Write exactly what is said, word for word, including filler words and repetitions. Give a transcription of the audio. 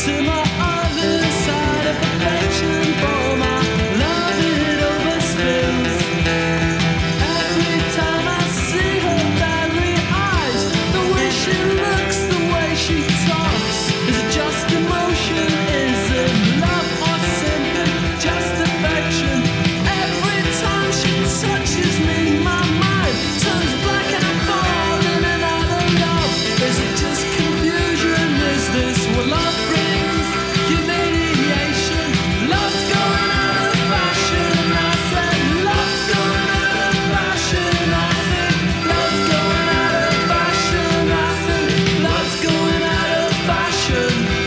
to my other side of affection. For my love it overspills. Every time I see her very eyes, the way she looks, the way she talks, is it just emotion? Is it love or simply just affection? Every time she touches me, my mind turns black and I fall in and out of love. Is it just confusion? Is this what love brings? Humiliation. Love's going out of fashion. I said love's going out of fashion. I think love's going out of fashion. I think love's going out of fashion.